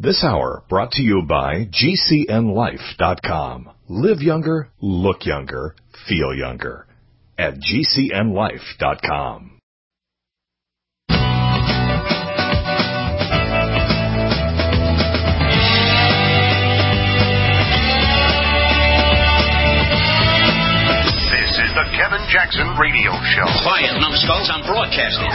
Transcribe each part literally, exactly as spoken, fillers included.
This hour brought to you by G C N life dot com. Live younger, look younger, feel younger at G C N life dot com. This is the Kevin Jackson Radio Show. Quiet, numbskulls, I'm broadcasting.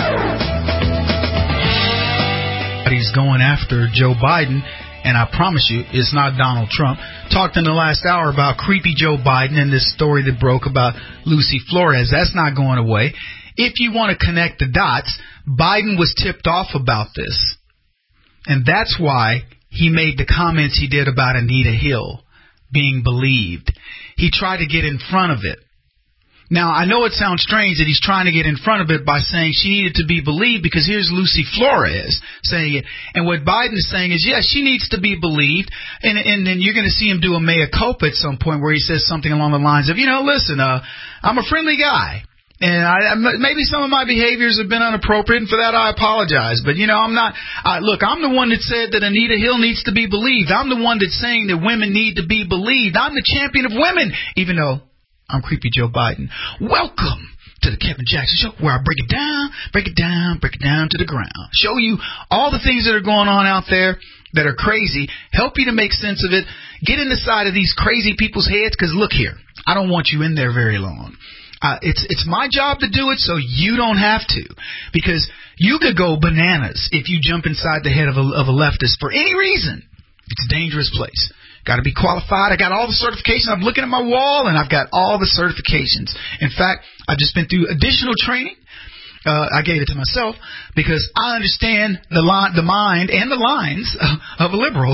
He's going after Joe Biden, and I promise you, it's not Donald Trump. Talked in the last hour about creepy Joe Biden and this story that broke about Lucy Flores. That's not going away. If you want to connect the dots, Biden was tipped off about this, and that's why he made the comments he did about Anita Hill being believed. He tried to get in front of it. Now, I know it sounds strange that he's trying to get in front of it by saying she needed to be believed, because here's Lucy Flores saying it. And what Biden is saying is, yes, she needs to be believed. And, and then you're going to see him do a mea culpa at some point where he says something along the lines of, you know, listen, uh, I'm a friendly guy. And I, maybe some of my behaviors have been inappropriate, and for that I apologize. But, you know, I'm not uh, – look, I'm the one that said that Anita Hill needs to be believed. I'm the one that's saying that women need to be believed. I'm the champion of women, even though – I'm creepy Joe Biden. Welcome to the Kevin Jackson Show, where I break it down, break it down, break it down to the ground. Show you all the things that are going on out there that are crazy, help you to make sense of it, get in the side of these crazy people's heads, because look here, I don't want you in there very long. Uh, it's it's my job to do it, so you don't have to, because you could go bananas if you jump inside the head of a, of a leftist for any reason. It's a dangerous place. Got to be qualified. I got all the certifications. I'm looking at my wall, and I've got all the certifications. In fact, I've just been through additional training. Uh, I gave it to myself because I understand the line, the mind and the lines of a liberal.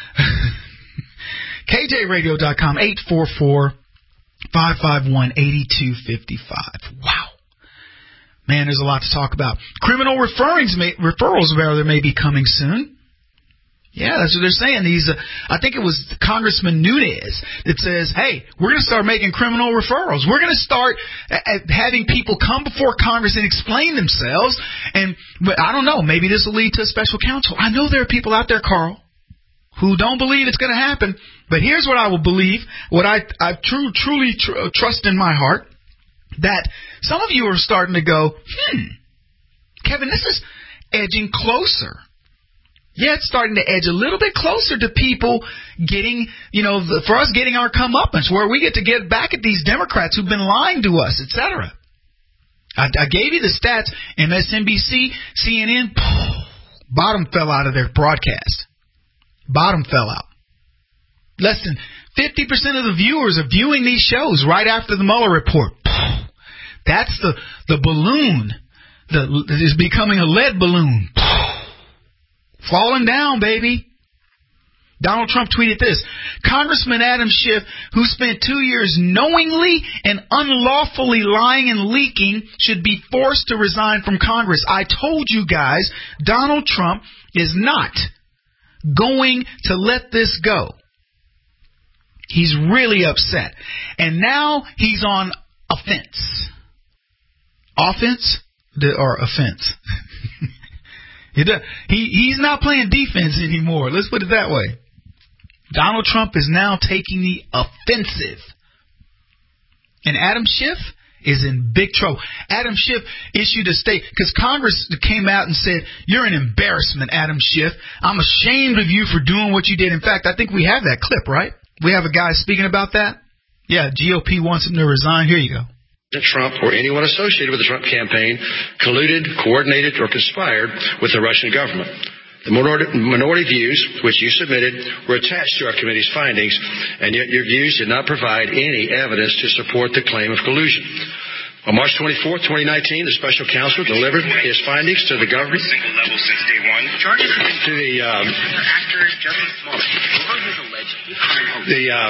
K J radio dot com, eight four four, five five one, eight two five five. Wow. Man, there's a lot to talk about. Criminal referrals may, referrals rather may be coming soon. Yeah, that's what they're saying. These, uh, I think it was Congressman Nunes that says, hey, we're going to start making criminal referrals. We're going to start uh, having people come before Congress and explain themselves. And but I don't know, maybe this will lead to a special counsel. I know there are people out there, Carl, who don't believe it's going to happen. But here's what I will believe, what I, I true, truly tr- trust in my heart, that some of you are starting to go, hmm, Kevin, this is edging closer. Yeah, it's starting to edge a little bit closer to people getting, you know, the, for us getting our comeuppance, where we get to get back at these Democrats who've been lying to us, et cetera. I, I gave you the stats. M S N B C, C N N, bottom fell out of their broadcast. Bottom fell out. Less than fifty percent of the viewers are viewing these shows right after the Mueller report. That's the, the balloon that is becoming a lead balloon. Falling down, baby. Donald Trump tweeted this. Congressman Adam Schiff, who spent two years knowingly and unlawfully lying and leaking, should be forced to resign from Congress. I told you guys, Donald Trump is not going to let this go. He's really upset. And now he's on offense. Offense or offense? He he's not playing defense anymore. Let's put it that way. Donald Trump is now taking the offensive. And Adam Schiff is in big trouble. Adam Schiff issued a statement because Congress came out and said, you're an embarrassment, Adam Schiff. I'm ashamed of you for doing what you did. In fact, I think we have that clip, right? We have a guy speaking about that. Yeah, G O P wants him to resign. Here you go. Trump or anyone associated with the Trump campaign colluded, coordinated, or conspired with the Russian government. The minority, minority views, which you submitted, were attached to our committee's findings, and yet your views did not provide any evidence to support the claim of collusion. On March twenty-fourth, twenty nineteen, the special counsel delivered his findings to the government. Single level since day one. Charges to the um, actor Justin Smollett. The uh,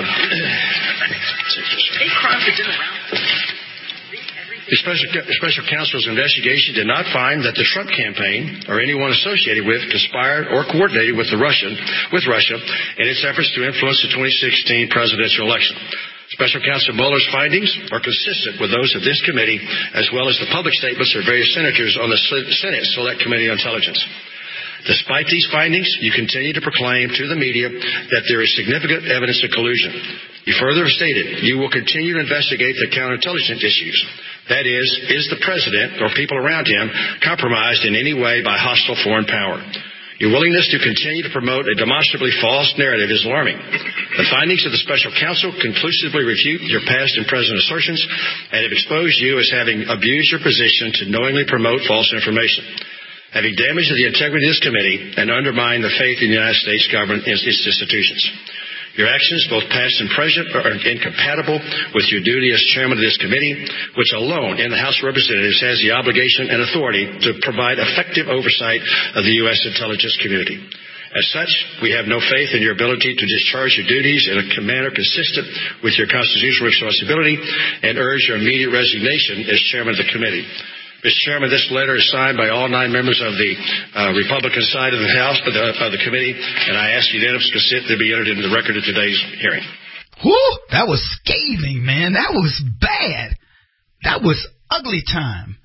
hate crimes that didn't around. The special, special counsel's investigation did not find that the Trump campaign or anyone associated with conspired or coordinated with the Russian with Russia in its efforts to influence the twenty sixteen presidential election. Special Counsel Mueller's findings are consistent with those of this committee, as well as the public statements of various senators on the Senate Select Committee on Intelligence. Despite these findings, you continue to proclaim to the media that there is significant evidence of collusion. You further stated you will continue to investigate the counterintelligence issues. That is, is the president or people around him compromised in any way by hostile foreign power? Your willingness to continue to promote a demonstrably false narrative is alarming. The findings of the special counsel conclusively refute your past and present assertions and have exposed you as having abused your position to knowingly promote false information, having damaged the integrity of this committee and undermined the faith in the United States government and its institutions. Your actions, both past and present, are incompatible with your duty as chairman of this committee, which alone in the House of Representatives has the obligation and authority to provide effective oversight of the U S intelligence community. As such, we have no faith in your ability to discharge your duties in a manner consistent with your constitutional responsibility and urge your immediate resignation as chairman of the committee. Mister Chairman, this letter is signed by all nine members of the uh, Republican side of the House, of the, of the committee, and I ask unanimous consent to be entered into the record of today's hearing. Whew, that was scathing, man. That was bad. That was ugly time.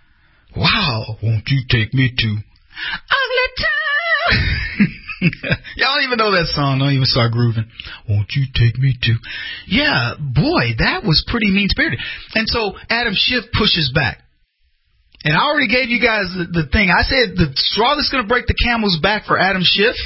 Wow, won't you take me to ugly time? Y'all don't even know that song. Don't even start grooving. Won't you take me to? Yeah, boy, that was pretty mean-spirited. And so Adam Schiff pushes back. And I already gave you guys the, the thing. I said the straw that's going to break the camel's back for Adam Schiff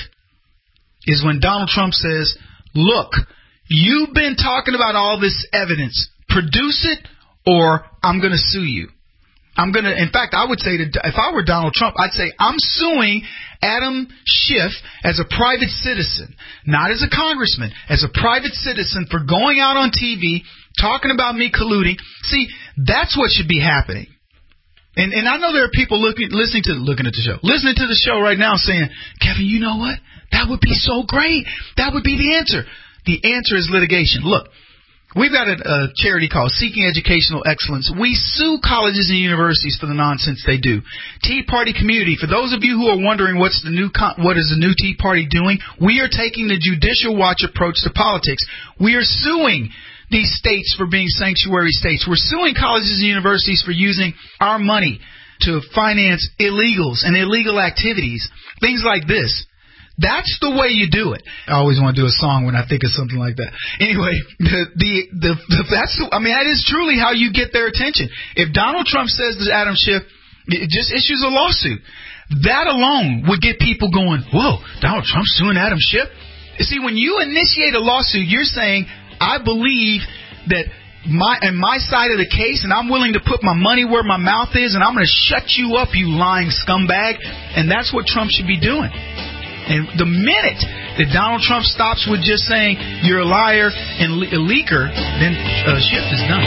is when Donald Trump says, look, you've been talking about all this evidence. Produce it or I'm going to sue you. I'm going to, in fact, I would say that if I were Donald Trump, I'd say I'm suing Adam Schiff as a private citizen, not as a congressman, as a private citizen for going out on T V, talking about me colluding. See, that's what should be happening. And and I know there are people looking, listening to, looking at the show, listening to the show right now saying, Kevin, you know what? That would be so great. That would be the answer. The answer is litigation. Look, we've got a, a charity called Seeking Educational Excellence. We sue colleges and universities for the nonsense they do. Tea Party community, for those of you who are wondering what's the new, what is the new Tea Party doing, we are taking the judicial watch approach to politics. We are suing these states for being sanctuary states. We're suing colleges and universities for using our money to finance illegals and illegal activities, things like this. That's the way you do it. I always want to do a song when I think of something like that. Anyway, the the, the, the that's I mean that is truly how you get their attention. If Donald Trump says to Adam Schiff, it just issues a lawsuit, that alone would get people going, whoa, Donald Trump's suing Adam Schiff? You see, when you initiate a lawsuit, you're saying, I believe that my and my side of the case, and I'm willing to put my money where my mouth is, and I'm going to shut you up, you lying scumbag. And that's what Trump should be doing. And the minute that Donald Trump stops with just saying you're a liar and a leaker, then uh, Schiff is done.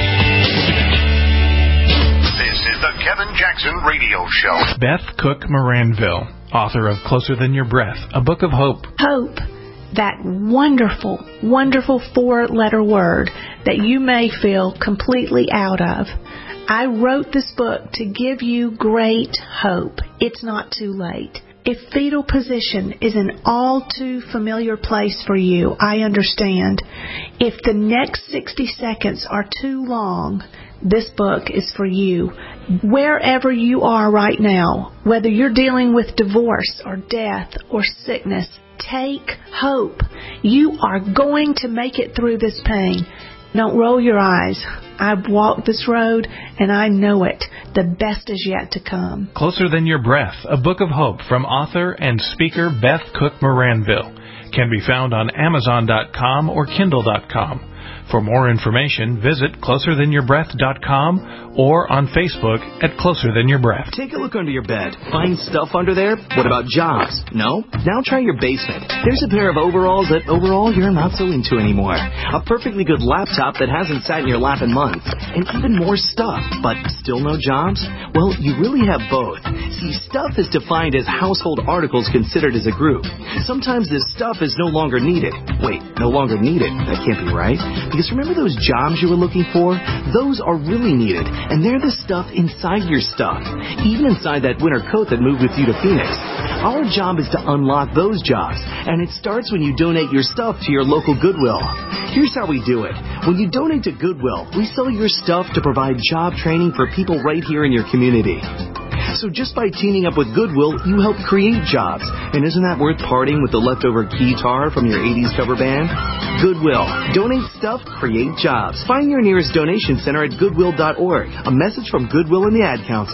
This is the Kevin Jackson Radio Show. Beth Cook Moranville, author of Closer Than Your Breath, a book of hope. Hope. That wonderful, wonderful four-letter word that you may feel completely out of. I wrote this book to give you great hope. It's not too late. If fetal position is an all too familiar place for you, I understand. If the next sixty seconds are too long, this book is for you. Wherever you are right now, whether you're dealing with divorce or death or sickness, take hope. You are going to make it through this pain. Don't roll your eyes. I've walked this road, and I know it. The best is yet to come. Closer Than Your Breath, a book of hope from author and speaker Beth Cook Moranville, can be found on Amazon dot com or Kindle dot com. For more information, visit closer than your breath dot com or on Facebook at Closer Than Your Breath. Take a look under your bed. Find stuff under there? What about jobs? No? Now try your basement. There's a pair of overalls that overall you're not so into anymore. A perfectly good laptop that hasn't sat in your lap in months. And even more stuff, but still no jobs? Well, you really have both. See, stuff is defined as household articles considered as a group. Sometimes this stuff is no longer needed. Wait, no longer needed? That can't be right. Because remember those jobs you were looking for? Those are really needed, and they're the stuff inside your stuff, even inside that winter coat that moved with you to Phoenix. Our job is to unlock those jobs, and it starts when you donate your stuff to your local Goodwill. Here's how we do it. When you donate to Goodwill, we sell your stuff to provide job training for people right here in your community. So just by teaming up with Goodwill, you help create jobs. And isn't that worth parting with the leftover guitar from your eighties cover band? Goodwill. Donate stuff, create jobs. Find your nearest donation center at goodwill dot org. A message from Goodwill and the Ad Council.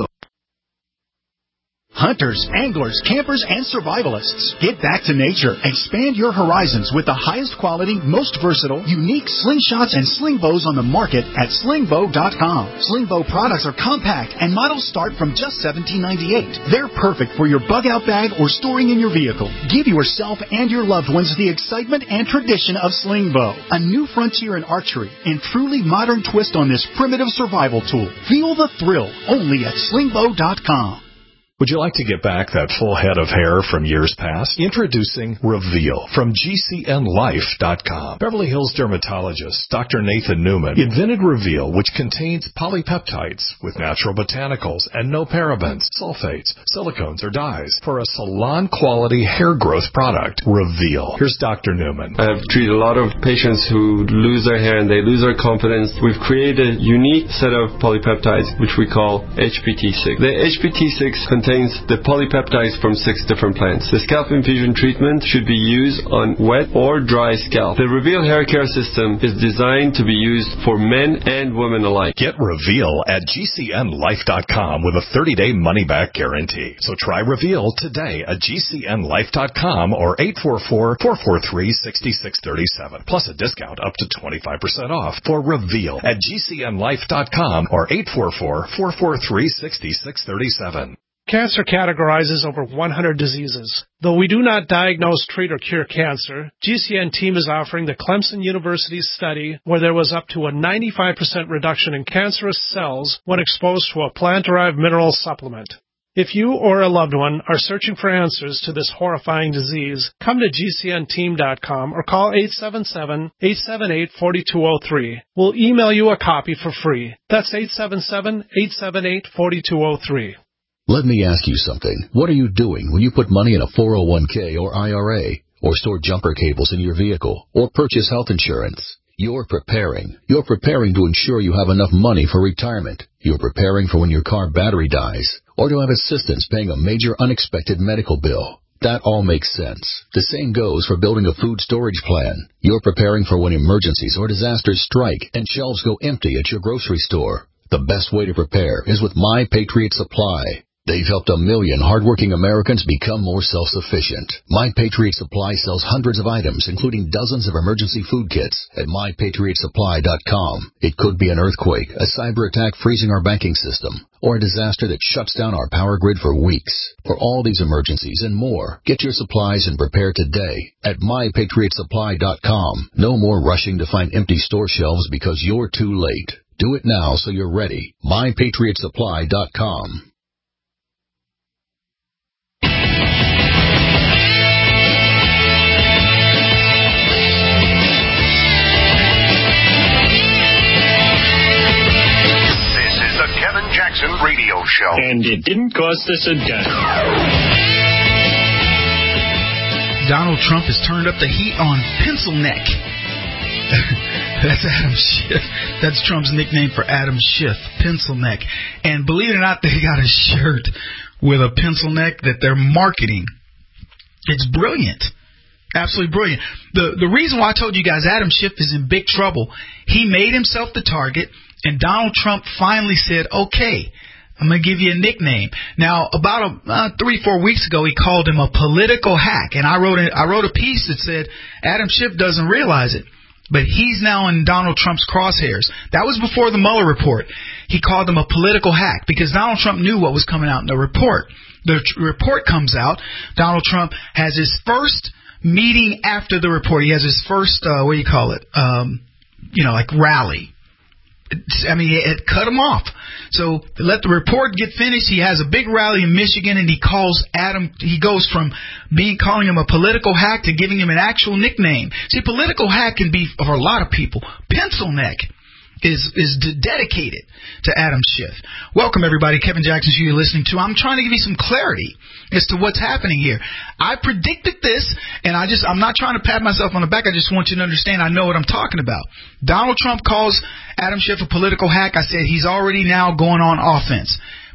Hunters, anglers, campers, and survivalists. Get back to nature. Expand your horizons with the highest quality, most versatile, unique slingshots and sling bows on the market at sling bow dot com. Sling bow products are compact and models start from just seventeen ninety-eight. They're perfect for your bug-out bag or storing in your vehicle. Give yourself and your loved ones the excitement and tradition of sling bow. A new frontier in archery and truly modern twist on this primitive survival tool. Feel the thrill only at sling bow dot com. Would you like to get back that full head of hair from years past? Introducing Reveal from G C N life dot com. Beverly Hills dermatologist Doctor Nathan Newman invented Reveal, which contains polypeptides with natural botanicals and no parabens, sulfates, silicones, or dyes for a salon-quality hair growth product. Reveal. Here's Doctor Newman. I've treated a lot of patients who lose their hair and they lose their confidence. We've created a unique set of polypeptides, which we call H P T six. The H P T six contains contains the polypeptides from six different plants. The scalp infusion treatment should be used on wet or dry scalp. The Reveal hair care system is designed to be used for men and women alike. Get Reveal at G C N life dot com with a thirty-day money-back guarantee. So try Reveal today at G C N life dot com or eight four four, four four three, six six three seven, plus a discount up to twenty-five percent off for Reveal at G C N life dot com or eight four four, four four three, six six three seven. Cancer categorizes over one hundred diseases. Though we do not diagnose, treat, or cure cancer, G C N team is offering the Clemson University study where there was up to a ninety-five percent reduction in cancerous cells when exposed to a plant-derived mineral supplement. If you or a loved one are searching for answers to this horrifying disease, come to G C N team dot com or call eight seven seven, eight seven eight, four two zero three. We'll email you a copy for free. That's eight seven seven, eight seven eight, four two zero three. Let me ask you something. What are you doing when you put money in a four oh one k or I R A, or store jumper cables in your vehicle, or purchase health insurance? You're preparing. You're preparing to ensure you have enough money for retirement. You're preparing for when your car battery dies, or to have assistance paying a major unexpected medical bill. That all makes sense. The same goes for building a food storage plan. You're preparing for when emergencies or disasters strike and shelves go empty at your grocery store. The best way to prepare is with My Patriot Supply. They've helped a million hardworking Americans become more self-sufficient. My Patriot Supply sells hundreds of items, including dozens of emergency food kits at my patriot supply dot com. It could be an earthquake, a cyber attack freezing our banking system, or a disaster that shuts down our power grid for weeks. For all these emergencies and more, get your supplies and prepare today at my patriot supply dot com. No more rushing to find empty store shelves because you're too late. Do it now so you're ready. my patriot supply dot com. Kevin Jackson Radio Show. And it didn't cost us a dime. Donald Trump has turned up the heat on Pencil Neck. That's Adam Schiff. That's Trump's nickname for Adam Schiff, Pencil Neck. And believe it or not, they got a shirt with a pencil neck that they're marketing. It's brilliant. Absolutely brilliant. The the reason why I told you guys Adam Schiff is in big trouble, he made himself the target. And Donald Trump finally said, okay, I'm going to give you a nickname. Now, about a, uh, three, four weeks ago, he called him a political hack. And I wrote a, I wrote a piece that said Adam Schiff doesn't realize it, but he's now in Donald Trump's crosshairs. That was before the Mueller report. He called him a political hack because Donald Trump knew what was coming out in the report. The t- report comes out. Donald Trump has his first meeting after the report. He has his first, uh, what do you call it, um, you know, like rally. I mean, it cut him off. So let the report get finished. He has a big rally in Michigan, and he calls Adam. He goes from being calling him a political hack to giving him an actual nickname. See, political hack can be for a lot of people. Pencil Neck is is d- dedicated to Adam Schiff. Welcome, everybody. Kevin Jackson, who you're listening to. I'm trying to give you some clarity as to what's happening here. I predicted this, and I just I'm not trying to pat myself on the back. I just want you to understand I know what I'm talking about. Donald Trump calls Adam Schiff a political hack. I said he's already now going on offense.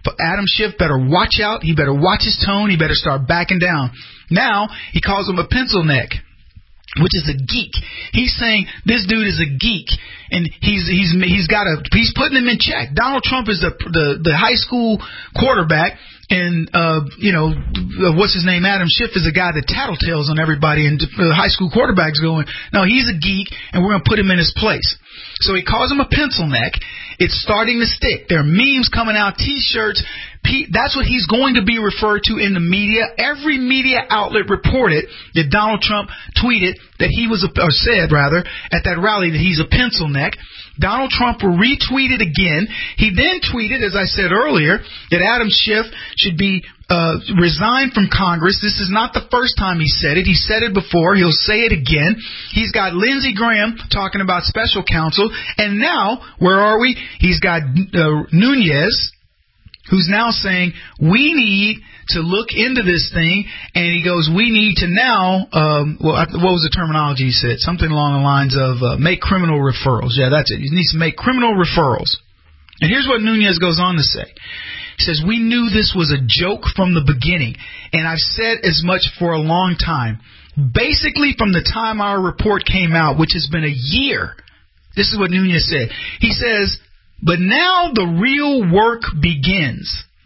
But Adam Schiff better watch out. He better watch his tone. He better start backing down. Now, he calls him a pencil neck, which is a geek. He's saying this dude is a geek, and he's he's he's got a he's putting him in check. Donald Trump is the the, the high school quarterback, and uh, you know what's his name? Adam Schiff is a guy that tattletales on everybody, and the high school quarterback's going, no, he's a geek, and we're gonna put him in his place. So he calls him a pencil neck. It's starting to stick. There are memes coming out, T-shirts. That's what he's going to be referred to in the media. Every media outlet reported that Donald Trump tweeted that he was, a, or said rather, at that rally that he's a pencil neck. Donald Trump retweeted again. He then tweeted, as I said earlier, that Adam Schiff should be uh, resigned from Congress. This is not the first time he said it. He said it before. He'll say it again. He's got Lindsey Graham talking about special counsel. And now, where are we? He's got uh, Nunes, who's now saying, we need to look into this thing, and he goes, we need to now, um, well, what was the terminology he said? Something along the lines of uh, make criminal referrals. Yeah, that's it. He needs to make criminal referrals. And here's what Nunes goes on to say. He says, we knew this was a joke from the beginning, and I've said as much for a long time. Basically, from the time our report came out, which has been a year, this is what Nunes said. He says, but now the real work begins.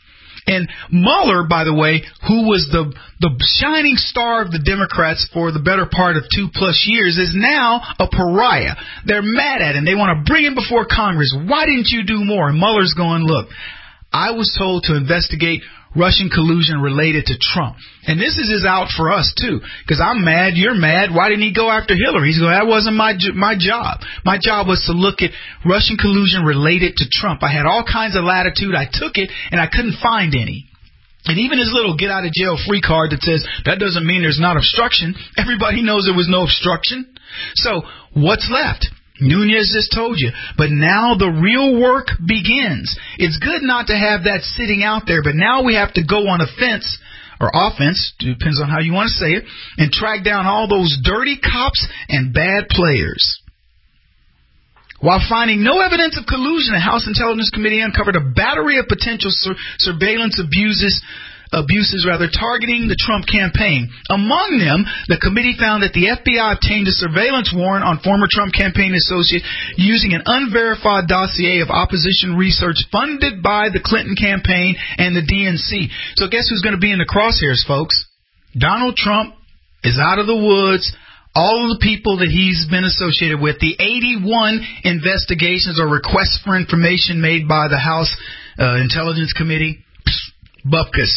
And Mueller, by the way, who was the the shining star of the Democrats for the better part of two plus years, is now a pariah. They're mad at him. They want to bring him before Congress. Why didn't you do more? And Mueller's going, look, I was told to investigate Russian collusion related to Trump. And this is his out for us, too, because I'm mad, you're mad. Why didn't he go after Hillary? He's going, that wasn't my my job. My job was to look at Russian collusion related to Trump. I had all kinds of latitude. I took it, and I couldn't find any. And even his little get-out-of-jail-free card that says, that doesn't mean there's not obstruction. Everybody knows there was no obstruction. So what's left? Nunes just told you. But now the real work begins. It's good not to have that sitting out there, but now we have to go on offense, or offense, depends on how you want to say it, and track down all those dirty cops and bad players. While finding no evidence of collusion, the House Intelligence Committee uncovered a battery of potential sur- surveillance abuses abuses rather targeting the Trump campaign. Among them, the committee found that the F B I obtained a surveillance warrant on former Trump campaign associate using an unverified dossier of opposition research funded by the Clinton campaign and the D N C. So guess who's going to be in the crosshairs, folks? Donald Trump is out of the woods. All of the people that he's been associated with, the eighty-one investigations or requests for information made by the House uh, Intelligence Committee, bupkis.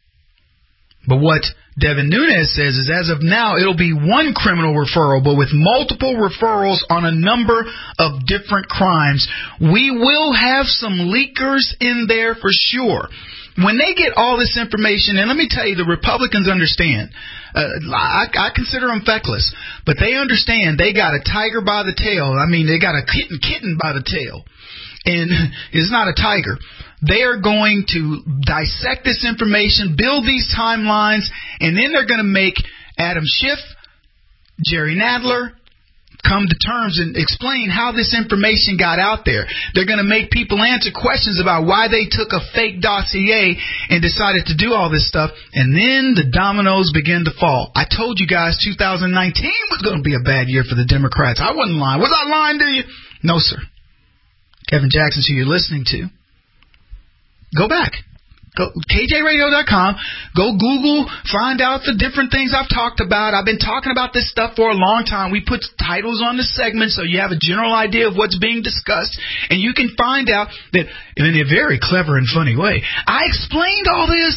But what Devin Nunes says is, as of now, it'll be one criminal referral, but with multiple referrals on a number of different crimes. We will have some leakers in there for sure. When they get all this information, and let me tell you, the Republicans understand. Uh, I, I consider them feckless, but they understand they got a tiger by the tail. I mean, they got a kitten, kitten by the tail. And it's not a tiger. They are going to dissect this information, build these timelines, and then they're going to make Adam Schiff, Jerry Nadler, come to terms and explain how this information got out there. They're going to make people answer questions about why they took a fake dossier and decided to do all this stuff, and then the dominoes begin to fall. I told you guys two thousand nineteen was going to be a bad year for the Democrats. I wasn't lying. Was I lying to you? No, sir. Kevin Jackson, who you're listening to. Go back. Go K J radio dot com. Go Google. Find out the different things I've talked about. I've been talking about this stuff for a long time. We put titles on the segment so you have a general idea of what's being discussed. And you can find out that in a very clever and funny way, I explained all this.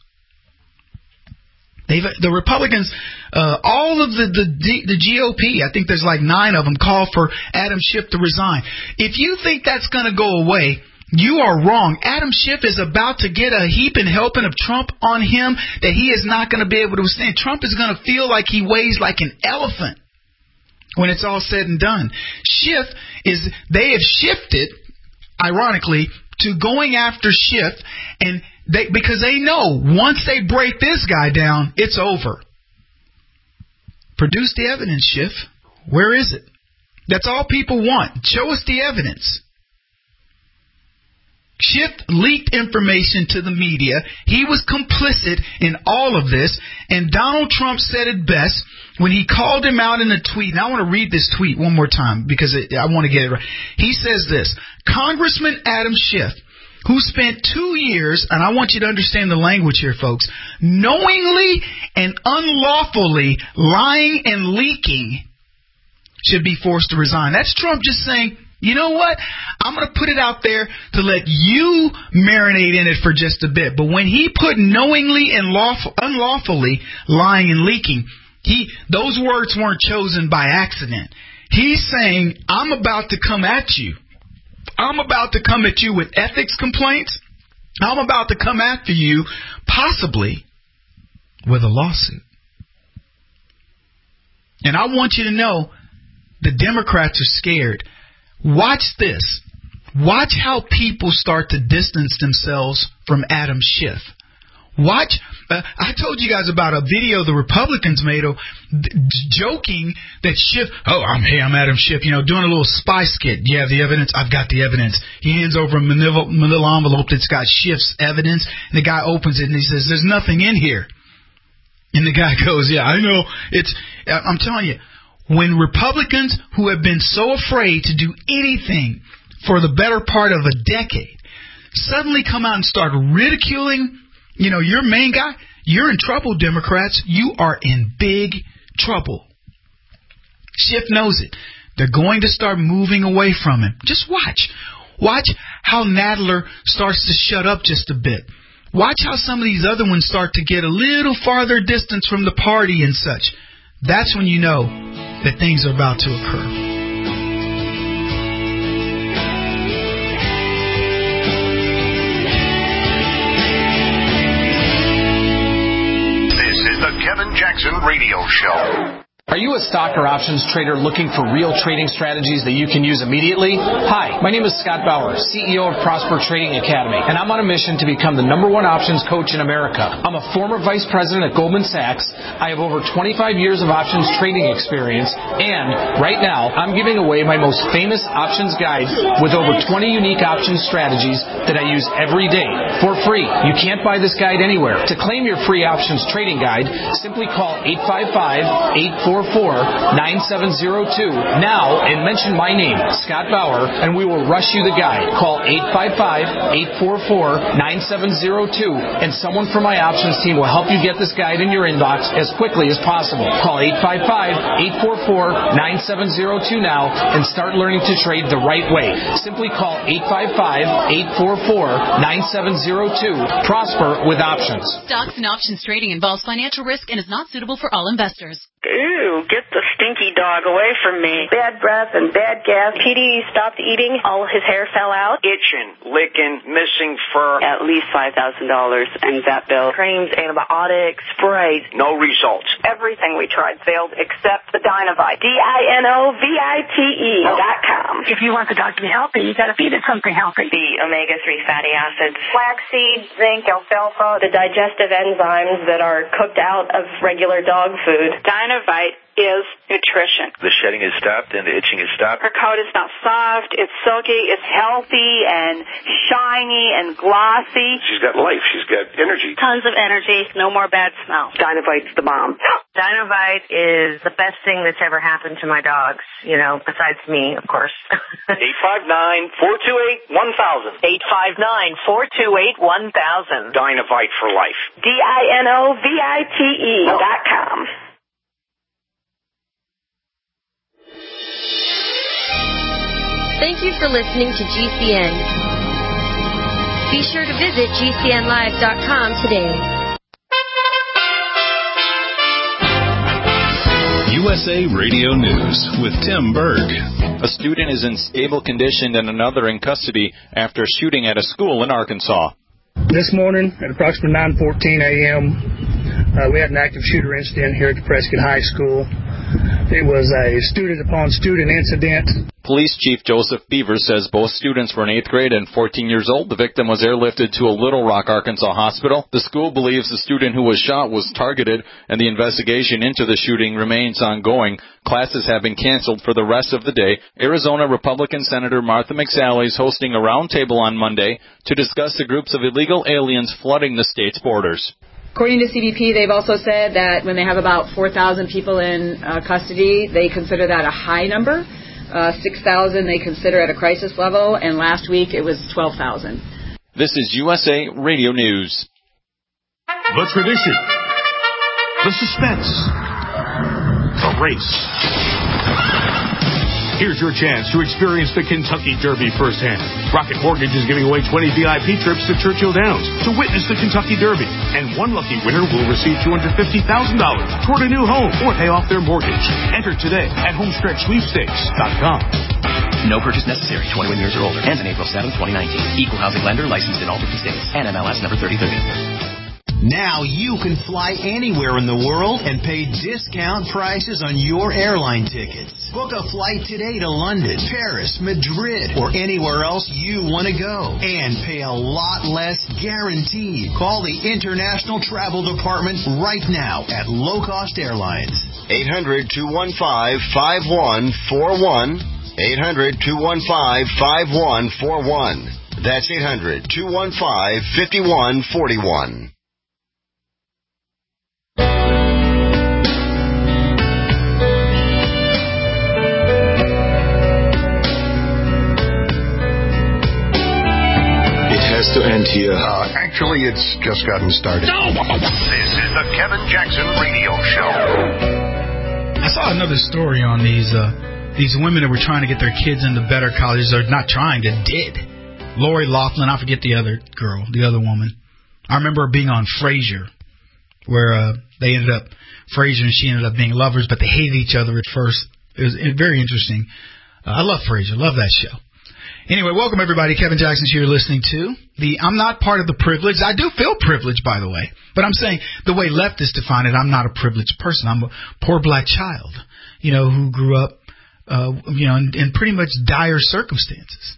They've, the Republicans, uh, all of the, the the G O P, I think there's like nine of them, call for Adam Schiff to resign. If you think that's going to go away, you are wrong. Adam Schiff is about to get a heaping helping of Trump on him that he is not going to be able to withstand. Trump is going to feel like he weighs like an elephant when it's all said and done. Schiff is, they have shifted, ironically, to going after Schiff, and they, because they know once they break this guy down, it's over. Produce the evidence, Schiff. Where is it? That's all people want. Show us the evidence. Schiff leaked information to the media. He was complicit in all of this. And Donald Trump said it best when he called him out in a tweet. And I want to read this tweet one more time because it, I want to get it right. He says this: Congressman Adam Schiff, who spent two years, and I want you to understand the language here, folks, knowingly and unlawfully lying and leaking, should be forced to resign. That's Trump just saying, you know what? I'm going to put it out there to let you marinate in it for just a bit. But when he put knowingly and lawful, unlawfully lying and leaking, he those words weren't chosen by accident. He's saying, I'm about to come at you. I'm about to come at you with ethics complaints. I'm about to come after you, possibly with a lawsuit. And I want you to know the Democrats are scared. Watch this. Watch how people start to distance themselves from Adam Schiff. Watch. Uh, I told you guys about a video the Republicans made of d- joking that Schiff, oh, I'm, hey, I'm Adam Schiff, you know, doing a little spy skit. You have the evidence? I've got the evidence. He hands over a manila, manila envelope that's got Schiff's evidence, and the guy opens it and he says, there's nothing in here. And the guy goes, yeah, I know. It's. I'm telling you, when Republicans who have been so afraid to do anything for the better part of a decade suddenly come out and start ridiculing, you know, your main guy, you're in trouble, Democrats. You are in big trouble. Schiff knows it. They're going to start moving away from him. Just watch. Watch how Nadler starts to shut up just a bit. Watch how some of these other ones start to get a little farther distance from the party and such. That's when you know that things are about to occur. This is the Kevin Jackson Radio Show. Are you a stock or options trader looking for real trading strategies that you can use immediately? Hi, my name is Scott Bauer, C E O of Prosper Trading Academy, and I'm on a mission to become the number one options coach in America. I'm a former vice president at Goldman Sachs. I have over twenty-five years of options trading experience, and right now I'm giving away my most famous options guide with over twenty unique options strategies that I use every day for free. You can't buy this guide anywhere. To claim your free options trading guide, simply call eight five five, eight four four, nine seven zero two now and mention my name, Scott Bauer, and we will rush you the guide. Call eight five five, eight four four, nine seven zero two and someone from my options team will help you get this guide in your inbox as quickly as possible. Call eight five five, eight four four, nine seven zero two now and start learning to trade the right way. Simply call eight five five, eight four four, nine seven zero two. Prosper with options. Stocks and options trading involves financial risk and is not suitable for all investors. Ew, get the stinky dog away from me. Bad breath and bad gas. P D stopped eating. All his hair fell out. Itching, licking, missing fur. At least five thousand dollars in vet bill. Creams, antibiotics, sprays. No results. Everything we tried failed except the Dinovite. D I N O V I T E dot com. If you want the dog to be healthy, you got to feed it something healthy. The omega three fatty acids. Flaxseed, zinc, alfalfa. The digestive enzymes that are cooked out of regular dog food. Dinovite is nutrition. The shedding is stopped and the itching is stopped. Her coat is not soft, it's silky, it's healthy and shiny and glossy. She's got life, she's got energy. Tons of energy, no more bad smell. Dinovite's the bomb. Dinovite is the best thing that's ever happened to my dogs, you know, besides me, of course. eight five nine, four two eight, one thousand. eight five nine, four two eight, one thousand. Dinovite for life. D I N O V I T E dot com. Thank you for listening to G C N. Be sure to visit G C N live dot com today. U S A Radio News with Tim Berg. A student is in stable condition and another in custody after a shooting at a school in Arkansas. This morning at approximately nine fourteen a.m., uh, we had an active shooter incident here at the Prescott High School. It was a student-upon-student incident. Police Chief Joseph Beaver says both students were in eighth grade and fourteen years old. The victim was airlifted to a Little Rock, Arkansas hospital. The school believes the student who was shot was targeted, and the investigation into the shooting remains ongoing. Classes have been canceled for the rest of the day. Arizona Republican Senator Martha McSally is hosting a roundtable on Monday to discuss the groups of illegal aliens flooding the state's borders. According to C B P, they've also said that when they have about four thousand people in uh, custody, they consider that a high number. Uh, six thousand they consider at a crisis level, and last week it was twelve thousand. This is U S A Radio News. The tradition, the suspense, the race. Here's your chance to experience the Kentucky Derby firsthand. Rocket Mortgage is giving away twenty V I P trips to Churchill Downs to witness the Kentucky Derby. And one lucky winner will receive two hundred fifty thousand dollars toward a new home or pay off their mortgage. Enter today at homestretch sweepstakes dot com. No purchase necessary. twenty-one years or older. Ends on April seventh, twenty nineteen. Equal housing lender licensed in all fifty states. N M L S number thirty thirty. Now you can fly anywhere in the world and pay discount prices on your airline tickets. Book a flight today to London, Paris, Madrid, or anywhere else you want to go. And pay a lot less guaranteed. Call the International Travel Department right now at Low Cost Airlines. eight hundred, two one five, five one four one. eight hundred, two one five, five one four one. That's eight hundred, two one five, five one four one. Has to end here. Uh, actually, it's just gotten started. No! This is the Kevin Jackson Radio Show. I saw another story on these uh, these women that were trying to get their kids into better colleges, or not trying to, did. Lori Loughlin, I forget the other girl, the other woman. I remember her being on Frasier, where uh, they ended up, Frasier and she ended up being lovers, but they hated each other at first. It was very interesting. Uh, I love Frasier, love that show. Anyway, welcome everybody. Kevin Jackson's here listening to the I'm not part of the privilege. I do feel privileged, by the way. But I'm saying the way leftists define it, I'm not a privileged person. I'm a poor black child, you know, who grew up, uh, you know, in, in pretty much dire circumstances.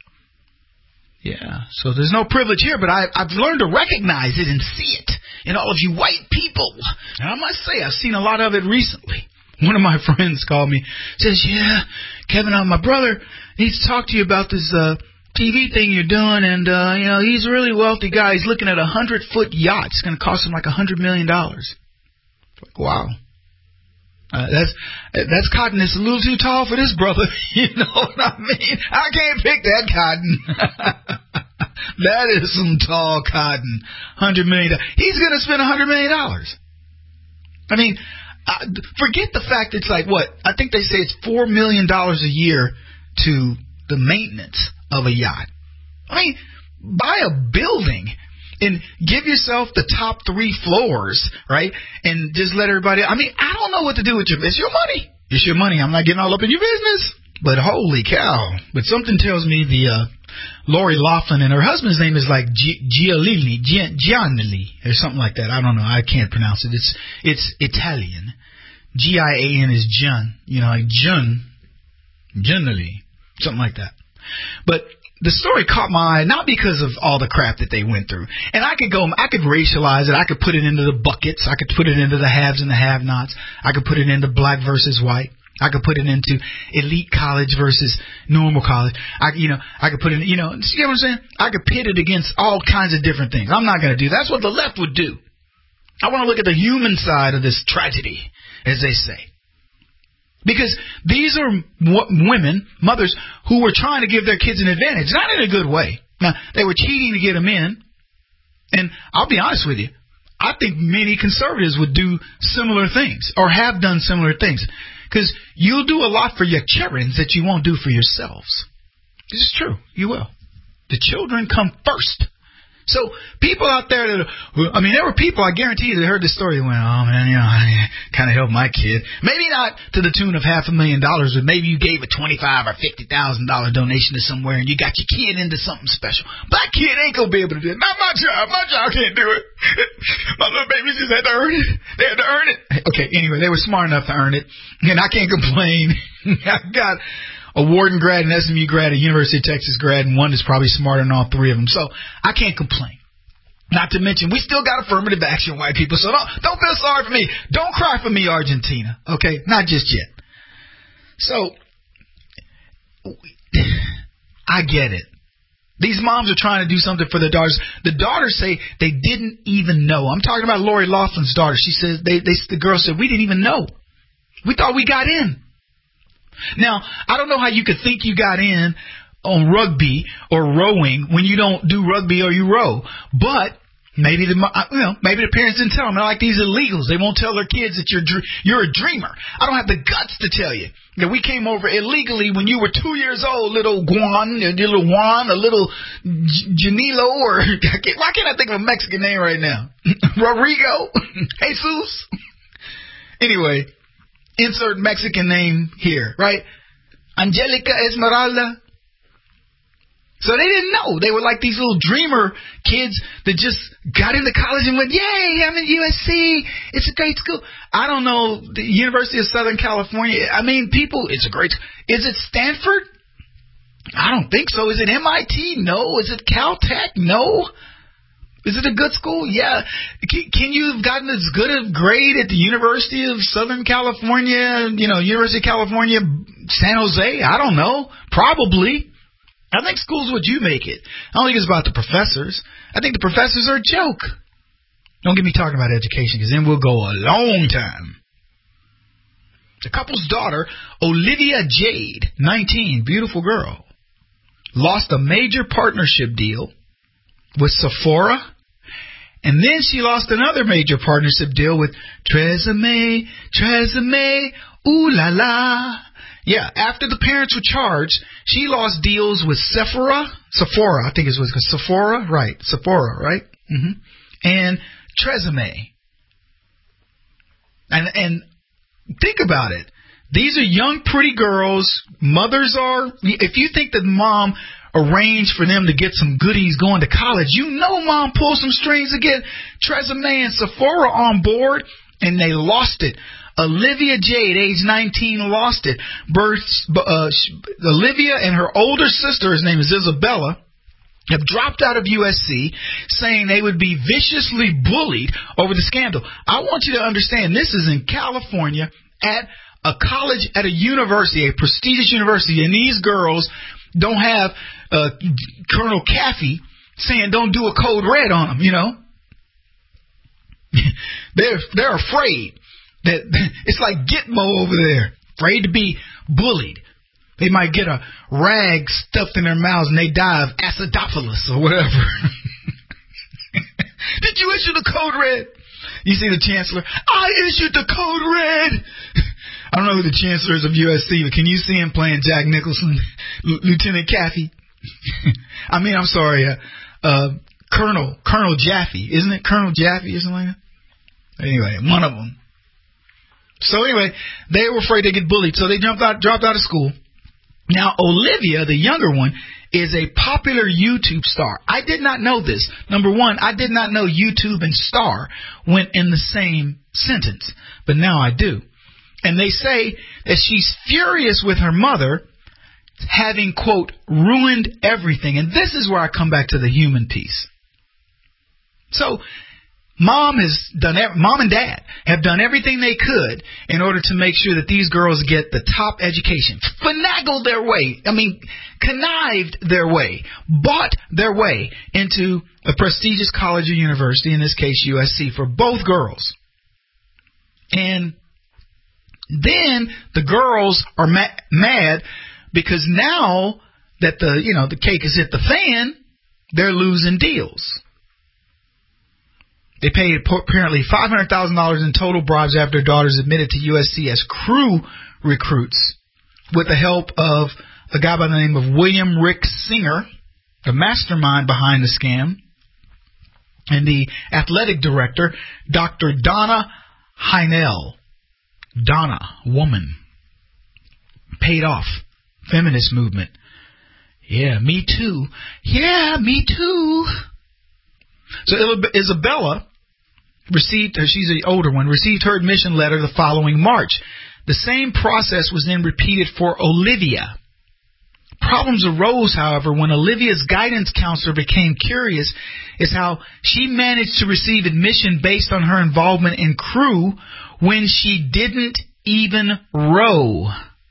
Yeah, so there's no privilege here, but I, I've learned to recognize it and see it in all of you white people. And I must say, I've seen a lot of it recently. One of my friends called me, says, yeah, Kevin, uh, my brother needs to talk to you about this uh, T V thing you're doing, and, uh, you know, he's a really wealthy guy. He's looking at a hundred-foot yacht. It's going to cost him like a hundred million dollars. Like, wow. Uh, that's that's cotton that's a little too tall for this brother. You know what I mean? I can't pick that cotton. That is some tall cotton. Hundred million dollars. He's going to spend a hundred million dollars. I mean, Uh, forget the fact it's like, what, I think they say it's four million dollars a year to the maintenance of a yacht. I mean, buy a building and give yourself the top three floors, right, and just let everybody, I mean, I don't know what to do with your, it's your money. It's your money. I'm not getting all up in your business. But holy cow. But something tells me the uh, Lori Loughlin, and her husband's name is like G- Giannelli, G- Giannelli, or something like that. I don't know. I can't pronounce it. It's it's Italian. G I A N is Gian, you know, like Gian, Giannelli, something like that. But the story caught my eye, not because of all the crap that they went through. And I could go, I could racialize it. I could put it into the buckets. I could put it into the haves and the have-nots. I could put it into black versus white. I could put it into elite college versus normal college. I, you know, I could put it, you know, see what I'm saying? I could pit it against all kinds of different things. I'm not going to do that. That's what the left would do. I want to look at the human side of this tragedy, as they say. Because these are w- women, mothers, who were trying to give their kids an advantage, not in a good way. Now, they were cheating to get them in. And I'll be honest with you, I think many conservatives would do similar things or have done similar things. Because you'll do a lot for your children that you won't do for yourselves. This is true. You will. The children come first. So people out there that, I mean, there were people, I guarantee you, that heard this story and went, oh, man, you know, I kind of helped my kid. Maybe not to the tune of half a million dollars, but maybe you gave a twenty-five thousand dollars or fifty thousand dollars donation to somewhere and you got your kid into something special. Black kid ain't going to be able to do it. Not my child. My child can't do it. My little babies just had to earn it. They had to earn it. Okay, anyway, they were smart enough to earn it, and I can't complain. I got a Wharton grad, an S M U grad, a University of Texas grad, and one that's probably smarter than all three of them. So I can't complain. Not to mention, we still got affirmative action, white people. So don't, don't feel sorry for me. Don't cry for me, Argentina. Okay? Not just yet. So, I get it. These moms are trying to do something for their daughters. The daughters say they didn't even know. I'm talking about Lori Laughlin's daughter. She says, they, they, the girl said, we didn't even know. We thought we got in. Now, I don't know how you could think you got in on rugby or rowing when you don't do rugby or you row. But maybe the you know maybe the parents didn't tell them. They're like these illegals. They won't tell their kids that you're you're a dreamer. I don't have the guts to tell you that we came over illegally when you were two years old, little Juan, little Juan, a little Janilo, or why can't I think of a Mexican name right now? Rodrigo, Jesus. Anyway, insert Mexican name here, right? Angelica Esmeralda. So they didn't know. They were like these little dreamer kids that just got into college and went, yay, I'm in U S C. It's a great school. I don't know. The University of Southern California. I mean, people, it's a great school. Is it Stanford? I don't think so. Is it M I T? No. Is it Caltech? No. Is it a good school? Yeah. Can, can you have gotten as good a grade at the University of Southern California, you know, University of California, San Jose? I don't know. Probably. I think school's what you make it. I don't think it's about the professors. I think the professors are a joke. Don't get me talking about education, because then we'll go a long time. The couple's daughter, Olivia Jade, nineteen, beautiful girl, lost a major partnership deal with Sephora, and then she lost another major partnership deal with Tresemme, Tresemme, ooh la la. Yeah, after the parents were charged, she lost deals with Sephora, Sephora, I think it was Sephora, right, Sephora, right? Mm-hmm. And Tresemme. And and think about it. These are young, pretty girls. Mothers are, if you think that mom arranged for them to get some goodies going to college, you know mom pulled some strings to get Tresemme and Sephora on board, and they lost it. Olivia Jade, age nineteen, lost it. Birth, uh, Olivia and her older sister, his name is Isabella, have dropped out of U S C, saying they would be viciously bullied over the scandal. I want you to understand, this is in California at a college, at a university, a prestigious university, and these girls don't have uh, Colonel Caffey saying don't do a code red on them, you know. they're they're afraid. That it's like Gitmo over there, afraid to be bullied. They might get a rag stuffed in their mouths and they die of acidophilus or whatever. Did you issue the code red? You see the chancellor? I issued the code red. I don't know who the chancellor is of U S C, but can you see him playing Jack Nicholson, L- Lieutenant Caffey? I mean, I'm sorry, uh, uh, Colonel Colonel Jaffe, isn't it? Colonel Jaffe or something like that. Anyway, one of them. So anyway, they were afraid they'd get bullied, so they jumped out, dropped out of school. Now, Olivia, the younger one, is a popular YouTube star. I did not know this. Number one, I did not know YouTube and star went in the same sentence, but now I do. And they say that she's furious with her mother having, quote, ruined everything. And this is where I come back to the human piece. So, Mom has done. Mom and Dad have done everything they could in order to make sure that these girls get the top education. Finagled their way. I mean, connived their way. Bought their way into a prestigious college or university, in this case U S C, for both girls. And then the girls are ma- mad because now that the you know the cake has hit the fan, they're losing deals. They paid apparently five hundred thousand dollars in total bribes after their daughters admitted to U S C as crew recruits with the help of a guy by the name of William Rick Singer, the mastermind behind the scam, and the athletic director, Doctor Donna Heinel. Donna, woman. Paid off. Feminist movement. Yeah, me too. Yeah, me too. So Isabella received, she's the older one, received her admission letter the following March. The same process was then repeated for Olivia. problems arose, however, when Olivia's guidance counselor became curious is how she managed to receive admission based on her involvement in crew when she didn't even row.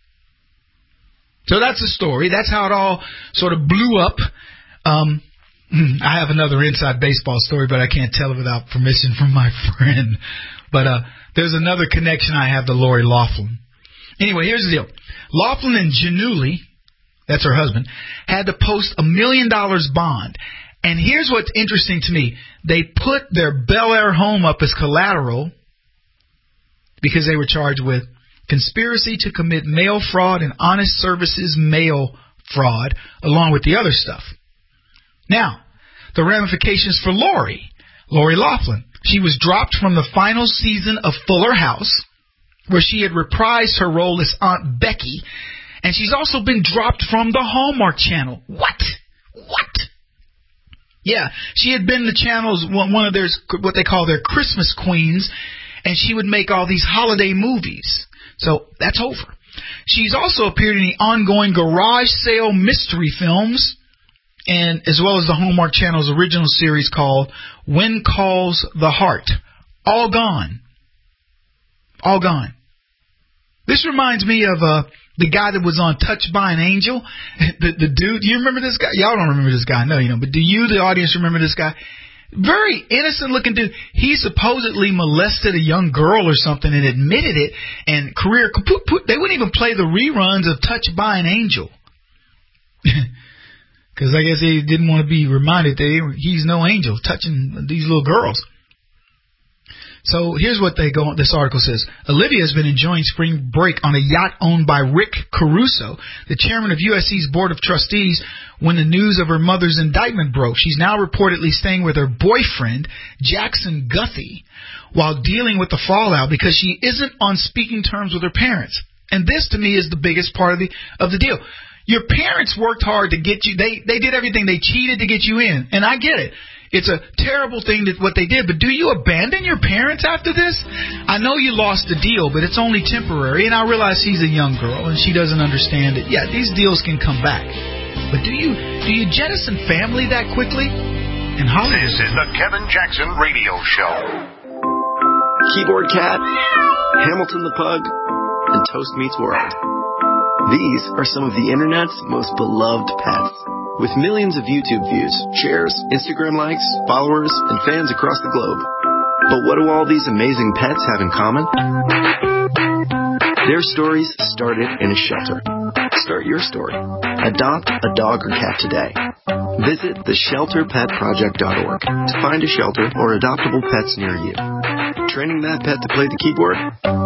So that's the story. That's how it all sort of blew up. Um, I have another inside baseball story, but I can't tell it without permission from my friend. But uh, there's another connection I have to Lori Loughlin. Anyway, here's the deal. Loughlin and Giannulli, that's her husband, had to post a million dollars bond. And here's what's interesting to me. They put their Bel Air home up as collateral because they were charged with conspiracy to commit mail fraud and honest services mail fraud, along with the other stuff. Now, the ramifications for Lori, Lori Loughlin. She was dropped from the final season of Fuller House, where she had reprised her role as Aunt Becky, and she's also been dropped from the Hallmark Channel. What? What? Yeah, she had been the channel's one of their what they call their Christmas queens, and she would make all these holiday movies. So that's over. She's also appeared in the ongoing Garage Sale mystery films, and as well as the Hallmark Channel's original series called When Calls the Heart. All gone. All gone. This reminds me of uh, the guy that was on Touched by an Angel. The, the dude, do you remember this guy? Y'all don't remember this guy, no, you know. But do you, the audience, remember this guy? Very innocent-looking dude. He supposedly molested a young girl or something and admitted it. And career, they wouldn't even play the reruns of Touched by an Angel. Because I guess he didn't want to be reminded that he's no angel touching these little girls. So here's what they go. This article says: Olivia has been enjoying spring break on a yacht owned by Rick Caruso, the chairman of U S C's Board of Trustees, when the news of her mother's indictment broke. She's now reportedly staying with her boyfriend, Jackson Guthey, while dealing with the fallout because she isn't on speaking terms with her parents. And this, to me, is the biggest part of the of the deal. Your parents worked hard to get you. They they did everything. They cheated to get you in. And I get it. It's a terrible thing that what they did. But do you abandon your parents after this? I know you lost the deal, but it's only temporary. And I realize she's a young girl and she doesn't understand it. Yeah, these deals can come back. But do you do you jettison family that quickly? In Hollywood. This is the Kevin Jackson Radio Show. Keyboard Cat, Hamilton the Pug, and Toast Meets World. These are some of the internet's most beloved pets. With millions of YouTube views, shares, Instagram likes, followers, and fans across the globe. But what do all these amazing pets have in common? Their stories started in a shelter. Start your story. Adopt a dog or cat today. Visit the shelter pet project dot org to find a shelter or adoptable pets near you. Training that pet to play the keyboard?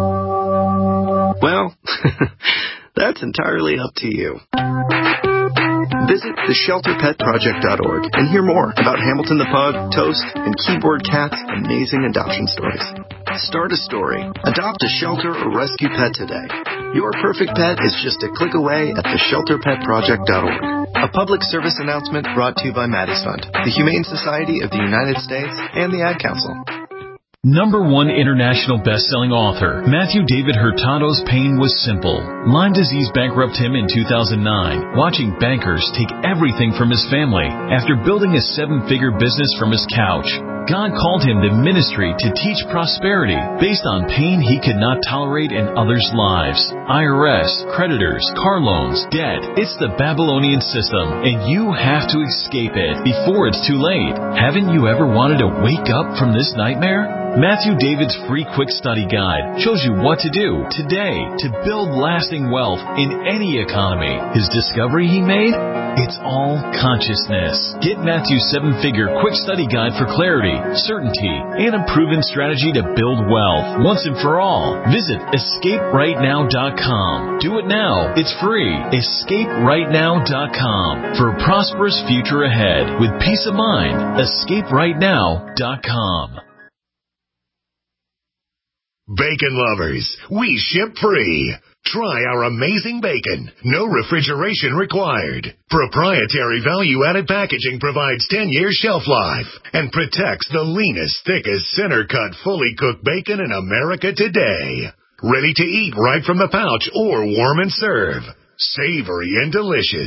Well, that's entirely up to you. Visit the shelter pet project dot org and hear more about Hamilton the Pug, Toast, and Keyboard Cat's amazing adoption stories. Start a story. Adopt a shelter or rescue pet today. Your perfect pet is just a click away at the shelter pet project dot org. A public service announcement brought to you by Maddie's Fund, the Humane Society of the United States, and the Ad Council. Number one international best-selling author, Matthew David Hurtado's pain was simple. Lyme disease bankrupted him in two thousand nine, watching bankers take everything from his family. After building a seven-figure business from his couch, God called him to ministry to teach prosperity based on pain he could not tolerate in others' lives. I R S, creditors, car loans, debt. It's the Babylonian system, and you have to escape it before it's too late. Haven't you ever wanted to wake up from this nightmare? Matthew David's free quick study guide shows you what to do today to build lasting wealth in any economy. His discovery he made? It's all consciousness. Get Matthew's seven-figure quick study guide for clarity, certainty, and a proven strategy to build wealth once and for all. Visit escape right now dot com. Do it now. It's free. escape right now dot com. For a prosperous future ahead with peace of mind. escape right now dot com. Bacon lovers, we ship free. Try our amazing bacon. No refrigeration required. Proprietary value-added packaging provides ten years shelf life and protects the leanest, thickest, center-cut, fully cooked bacon in America today. Ready to eat right from the pouch or warm and serve. Savory and delicious.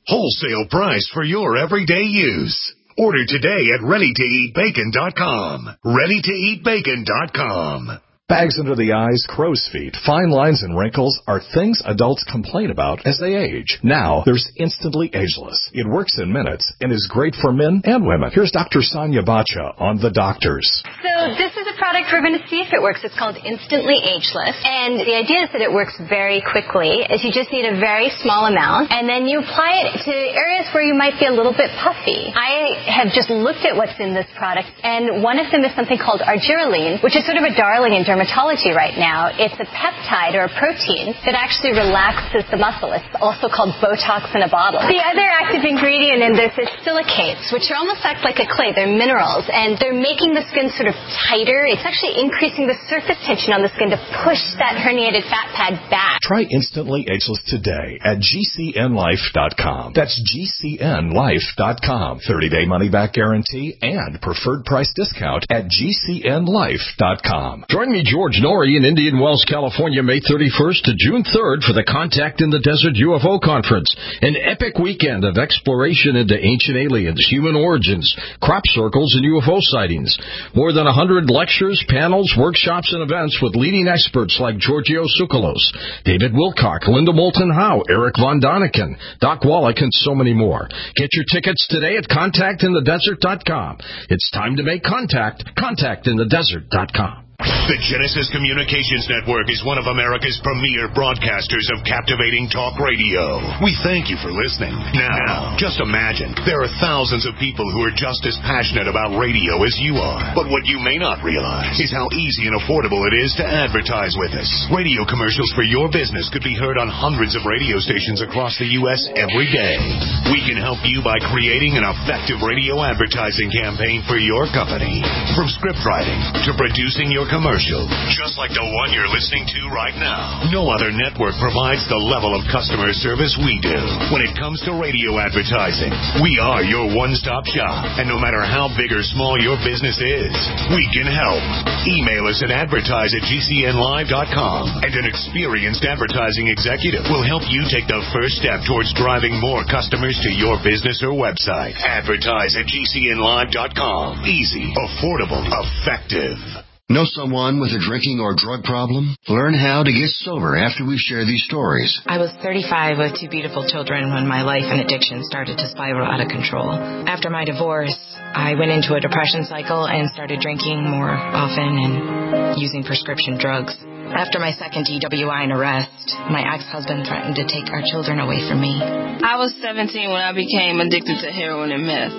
Wholesale price for your everyday use. Order today at ready to eat bacon dot com. ready to eat bacon dot com. Bags under the eyes, crow's feet, fine lines, and wrinkles are things adults complain about as they age. Now, there's Instantly Ageless. It works in minutes and is great for men and women. Here's Doctor Sonia Bacha on The Doctors. So this is a product we're going to see if it works. It's called Instantly Ageless. And the idea is that it works very quickly, is you just need a very small amount, and then you apply it to areas where you might be a little bit puffy. I have just looked at what's in this product, and one of them is something called argireline, which is sort of a darling in dermatology right now. It's a peptide or a protein that actually relaxes the muscle. It's also called Botox in a bottle. The other active ingredient in this is silicates, which are almost act like a clay. They're minerals, and they're making the skin sort of tighter. It's actually increasing the surface tension on the skin to push that herniated fat pad back. Try Instantly Ageless today at G C N life dot com. That's G C N life dot com. thirty-day money-back guarantee and preferred price discount at G C N life dot com. Join me, George Norrie, in Indian Wells, California, May thirty-first to June third for the Contact in the Desert U F O Conference, an epic weekend of exploration into ancient aliens, human origins, crop circles, and U F O sightings. More than one hundred lectures, panels, workshops, and events with leading experts like Giorgio Tsoukalos, David Wilcock, Linda Moulton Howe, Eric Von Daniken, Doc Wallach, and so many more. Get your tickets today at contact in the desert dot com. It's time to make contact. contact in the desert dot com. The Genesis Communications Network is one of America's premier broadcasters of captivating talk radio. We thank you for listening. Now, just imagine, there are thousands of people who are just as passionate about radio as you are. But what you may not realize is how easy and affordable it is to advertise with us. Radio commercials for your business could be heard on hundreds of radio stations across the U S every day. We can help you by creating an effective radio advertising campaign for your company. From script writing to producing your commercial, just like the one you're listening to right now. No other network provides the level of customer service we do. When it comes to radio advertising, we are your one-stop shop. And no matter how big or small your business is, we can help. Email us at advertise at G C N live dot com, and an experienced advertising executive will help you take the first step towards driving more customers to your business or website. Advertise at G C N live dot com. Easy, affordable, effective. Know someone with a drinking or drug problem? Learn how to get sober after we share these stories. I was thirty-five with two beautiful children when my life and addiction started to spiral out of control. After my divorce, I went into a depression cycle and started drinking more often and using prescription drugs. After my second D W I and arrest, my ex-husband threatened to take our children away from me. I was seventeen when I became addicted to heroin and meth.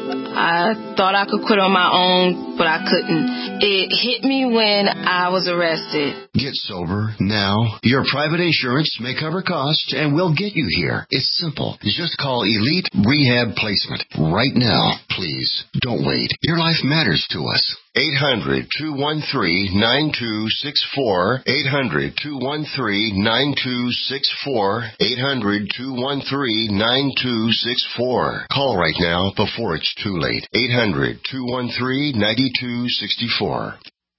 I thought I could quit on my own, but I couldn't. It hit me when I was arrested. Get sober now. Your private insurance may cover costs and we'll get you here. It's simple. Just call Elite Rehab Placement right now. Please, don't wait. Your life matters to us. eight hundred, two one three, nine two six four. eight hundred, two one three, nine two six four. eight hundred, two one three, nine two six four. Call right now before it's too late. eight hundred, two one three, nine two six four.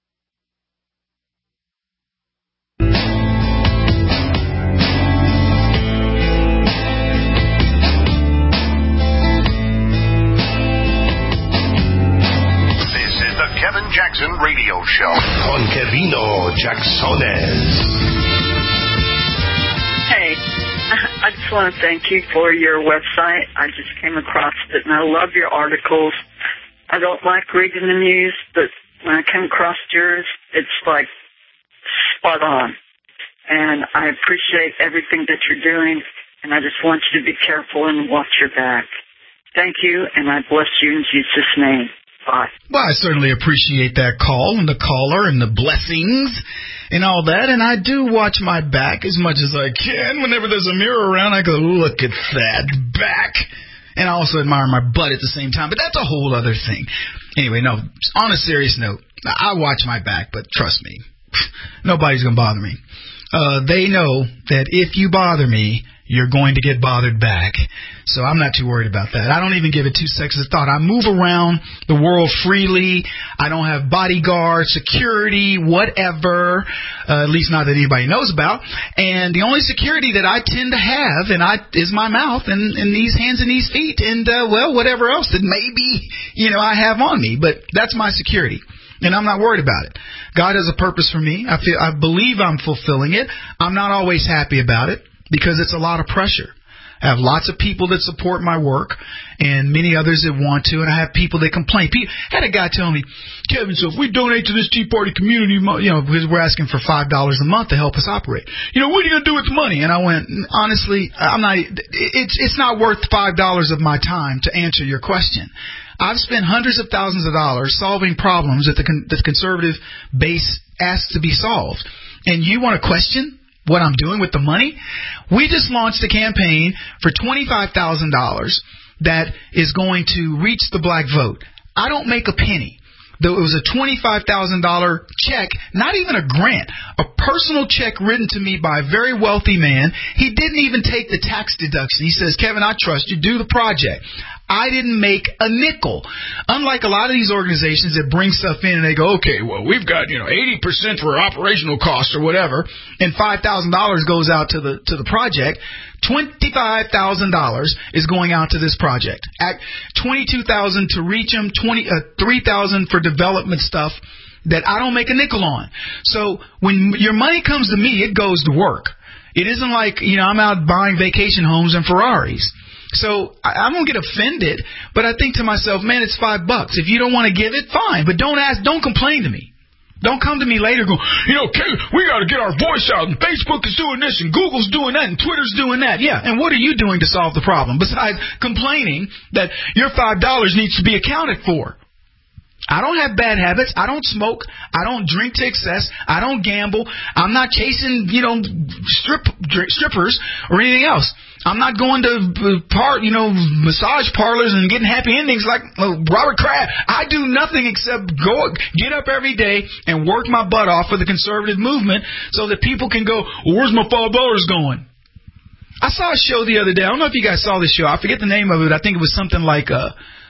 Kevin Jackson Radio Show on Kevino Jacksones. Hey, I just want to thank you for your website. I just came across it, and I love your articles. I don't like reading the news, but when I came across yours, it's like spot on. And I appreciate everything that you're doing, and I just want you to be careful and watch your back. Thank you, and I bless you in Jesus' name. Bye. Well, I certainly appreciate that call and the caller and the blessings and all that. And I do watch my back as much as I can. Whenever there's a mirror around, I go, look at that back. And I also admire my butt at the same time. But that's a whole other thing. Anyway, no, on a serious note, I watch my back, but trust me, nobody's going to bother me. Uh, they know that if you bother me, you're going to get bothered back. So I'm not too worried about that. I don't even give it two seconds of thought. I move around the world freely. I don't have bodyguards, security, whatever, uh, at least not that anybody knows about. And the only security that I tend to have and I is my mouth and, and these hands and these feet and, uh, well, whatever else that maybe, you know, I have on me. But that's my security. And I'm not worried about it. God has a purpose for me. I feel, I believe I'm fulfilling it. I'm not always happy about it because it's a lot of pressure. I have lots of people that support my work and many others that want to, and I have people that complain. People, I had a guy tell me, Kevin, so if we donate to this Tea Party community, you know, because we're asking for five dollars a month to help us operate, you know, what are you going to do with the money? And I went, honestly, I'm not, it's, it's not worth five dollars of my time to answer your question. I've spent hundreds of thousands of dollars solving problems that the, con- that the conservative base asks to be solved. And you want to question what I'm doing with the money? We just launched a campaign for twenty-five thousand dollars that is going to reach the black vote. I don't make a penny. Though it was a twenty-five thousand dollars check, not even a grant, a personal check written to me by a very wealthy man. He didn't even take the tax deduction. He says, Kevin, I trust you. Do the project. I didn't make a nickel. Unlike a lot of these organizations that bring stuff in and they go, okay, well, we've got, you know, eighty percent for operational costs or whatever, and five thousand dollars goes out to the to the project. twenty-five thousand dollars is going out to this project. At twenty-two thousand dollars to reach them, twenty, uh, three thousand dollars for development stuff that I don't make a nickel on. So when your money comes to me, it goes to work. It isn't like, you know, I'm out buying vacation homes and Ferraris. So I, I don't get offended, but I think to myself, man, it's five bucks. If you don't want to give it, fine. But don't ask, don't complain to me. Don't come to me later going, you know, Kevin, we got to get our voice out, and Facebook is doing this, and Google's doing that, and Twitter's doing that. Yeah, and what are you doing to solve the problem besides complaining that your five dollars needs to be accounted for? I don't have bad habits. I don't smoke. I don't drink to excess. I don't gamble. I'm not chasing, you know, strip strippers or anything else. I'm not going to part, you know, massage parlors and getting happy endings like uh, Robert Kraft. I do nothing except go get up every day and work my butt off for the conservative movement so that people can go, well, where's my five dollars going? I saw a show the other day. I don't know if you guys saw this show. I forget the name of it. I think it was something like uh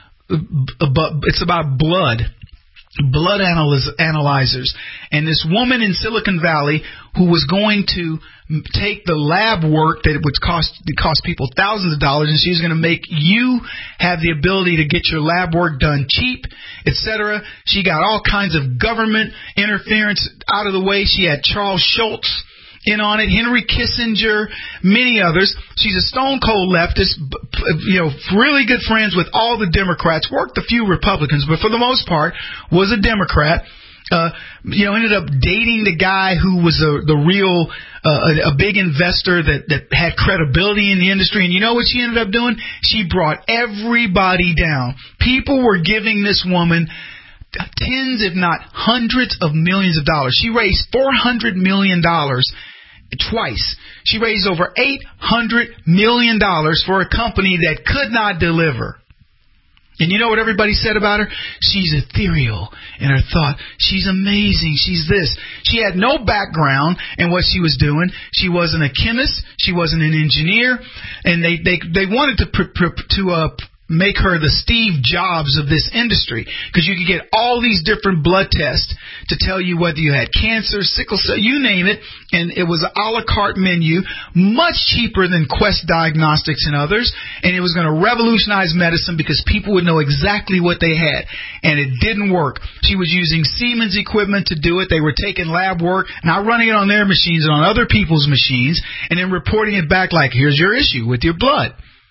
it's about blood, blood analyz- analyzers. And this woman in Silicon Valley who was going to take the lab work that would cost it cost people thousands of dollars, and she was going to make you have the ability to get your lab work done cheap, et cetera. She got all kinds of government interference out of the way. She had Charles Schultz in on it, Henry Kissinger, many others. She's a stone cold leftist, you know, really good friends with all the Democrats, worked a few Republicans, but for the most part was a Democrat. Uh, you know, ended up dating the guy who was a, the real, uh, a, a big investor that, that had credibility in the industry. And you know what she ended up doing? She brought everybody down. People were giving this woman tens, if not hundreds of millions of dollars. She raised four hundred million dollars twice. She raised over eight hundred million dollars for a company that could not deliver. And you know what everybody said about her? She's ethereal in her thought. She's amazing. She's this. She had no background in what she was doing. She wasn't a chemist. She wasn't an engineer. And they they they wanted to pr- pr- to uh make her the Steve Jobs of this industry, because you could get all these different blood tests to tell you whether you had cancer, sickle cell, you name it, and it was an a la carte menu, much cheaper than Quest Diagnostics and others, and it was going to revolutionize medicine because people would know exactly what they had, and it didn't work. She was using Siemens equipment to do it. They were taking lab work, not running it on their machines, on other people's machines, and then reporting it back like, here's your issue with your blood.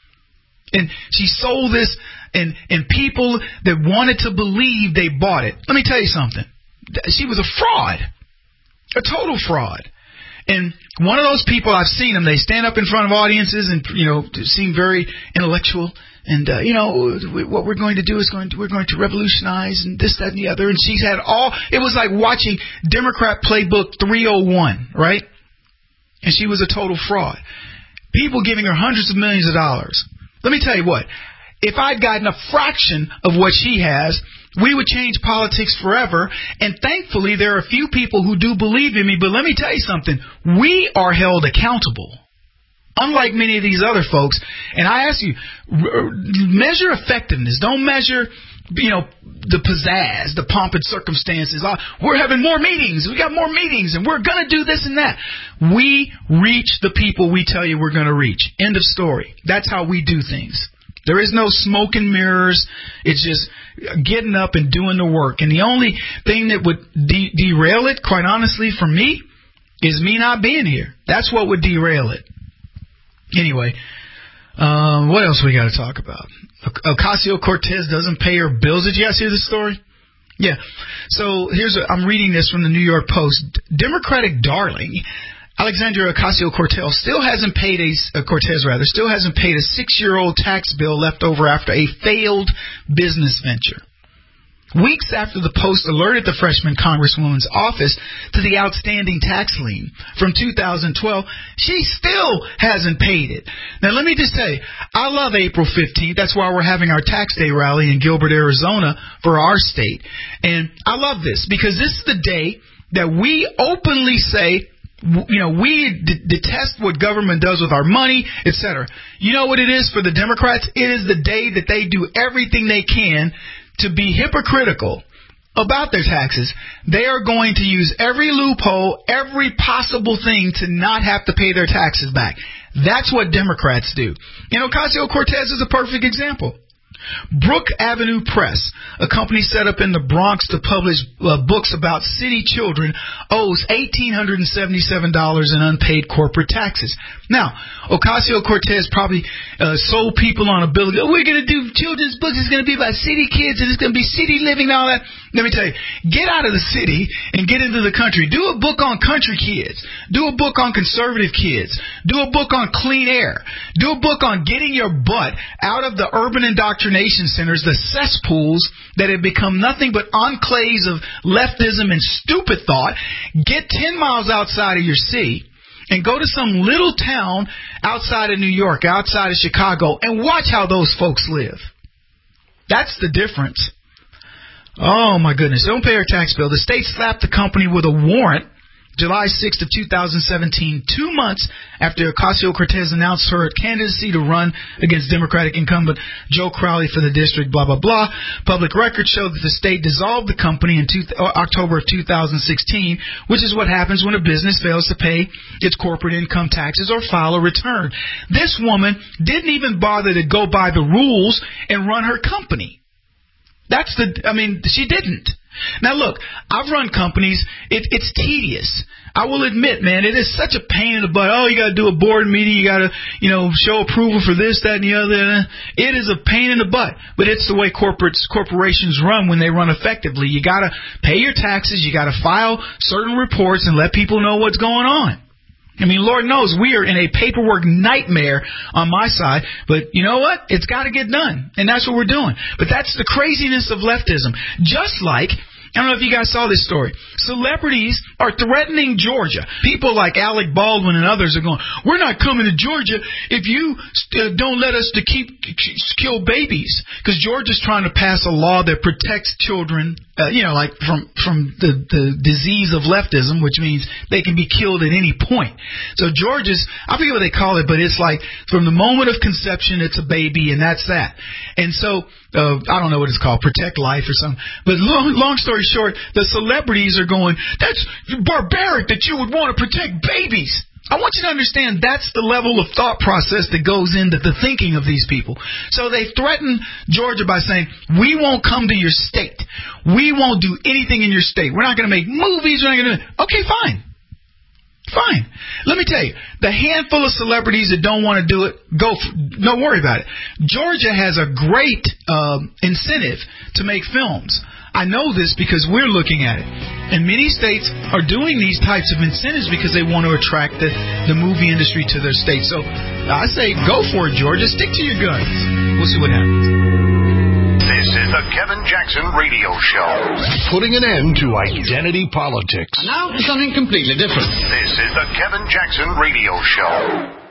And she sold this, and, and people that wanted to believe, they bought it. Let me tell you something. She was a fraud, a total fraud. And one of those people, I've seen them, they stand up in front of audiences and, you know, seem very intellectual. And, uh, you know, what we're going to do is going to, we're going to revolutionize and this, that, and the other. And she's had all, it was like watching Democrat Playbook three oh one, right? And she was a total fraud. People giving her hundreds of millions of dollars. Let me tell you what, if I'd gotten a fraction of what she has, we would change politics forever. And thankfully, there are a few people who do believe in me. But let me tell you something. We are held accountable. unlike many of these other folks. And I ask you, r- measure effectiveness. Don't measure, you know, the pizzazz, the pomp and circumstances. Oh, we're having more meetings. We got more meetings, and we're going to do this and that. We reach the people we tell you we're going to reach. End of story. That's how we do things. There is no smoke and mirrors. It's just getting up and doing the work. And the only thing that would de- derail it, quite honestly, for me, is me not being here. That's what would derail it. Anyway, um, what else we got to talk about? Ocasio-Cortez doesn't pay her bills. Did you guys hear this story? Yeah. So here's a, I'm reading this from the New York Post. Democratic darling Alexandria Ocasio-Cortez still hasn't paid a uh, Cortez rather still hasn't paid a six-year-old tax bill left over after a failed business venture. Weeks after the Post alerted the freshman congresswoman's office to the outstanding tax lien from two thousand twelve, she still hasn't paid it. Now, let me just tell you, I love April fifteenth. That's why we're having our tax day rally in Gilbert, Arizona for our state. And I love this because this is the day that we openly say, you know, we d- detest what government does with our money, et cetera. You know what it is for the Democrats? It is the day that they do everything they can to be hypocritical about their taxes. They are going to use every loophole, every possible thing to not have to pay their taxes back. That's what Democrats do. You know, Ocasio-Cortez is a perfect example. Brook Avenue Press, a company set up in the Bronx to publish uh, books about city children, owes one thousand eight hundred seventy-seven dollars in unpaid corporate taxes. Now, Ocasio-Cortez probably uh, sold people on a bill. Oh, we're going to do children's books. It's going to be about city kids, and it's going to be city living and all that. Let me tell you, get out of the city and get into the country. Do a book on country kids. Do a book on conservative kids. Do a book on clean air. Do a book on getting your butt out of the urban indoctrination centers, the cesspools that have become nothing but enclaves of leftism and stupid thought. Get ten miles outside of your city and go to some little town outside of New York, outside of Chicago, and watch how those folks live. That's the difference. Oh, my goodness. Don't pay our tax bill. The state slapped the company with a warrant July sixth of two thousand seventeen, two months after Ocasio-Cortez announced her candidacy to run against Democratic incumbent Joe Crowley for the district, blah, blah, blah. Public records show that the state dissolved the company in two, October of two thousand sixteen, which is what happens when a business fails to pay its corporate income taxes or file a return. This woman didn't even bother to go by the rules and run her company. That's the, I mean, she didn't. Now, look, I've run companies. It, it's tedious. I will admit, man, it is such a pain in the butt. Oh, you got to do a board meeting. You got to, you know, show approval for this, that, and the other. It is a pain in the butt. But it's the way corporates, corporations run when they run effectively. You got to pay your taxes. You got to file certain reports and let people know what's going on. I mean, Lord knows we are in a paperwork nightmare on my side, but you know what? It's got to get done, and that's what we're doing. But that's the craziness of leftism. Just like, I don't know if you guys saw this story, celebrities are threatening Georgia. People like Alec Baldwin and others are going, we're not coming to Georgia if you uh, don't let us to keep kill babies, because Georgia's trying to pass a law that protects children, uh, you know, like from from the, the disease of leftism, which means they can be killed at any point. So Georgia's, I forget what they call it, but it's like from the moment of conception, it's a baby, and that's that. And so uh, I don't know what it's called, protect life or something. But long, long story short, the celebrities are going, that's barbaric that you would want to protect babies. I want you to understand that's the level of thought process that goes into the thinking of these people. So they threaten Georgia by saying, we won't come to your state. We won't do anything in your state. We're not going to make movies. We're not going to. Okay, fine. Fine. Let me tell you, the handful of celebrities that don't want to do it, go. For, don't worry about it. Georgia has a great uh, incentive to make films. I know this because we're looking at it. And many states are doing these types of incentives because they want to attract the, the movie industry to their state. So I say go for it, Georgia. Stick to your guns. We'll see what happens. This is the Kevin Jackson Radio Show. Putting an end to identity politics. And now for something completely different. This is the Kevin Jackson Radio Show.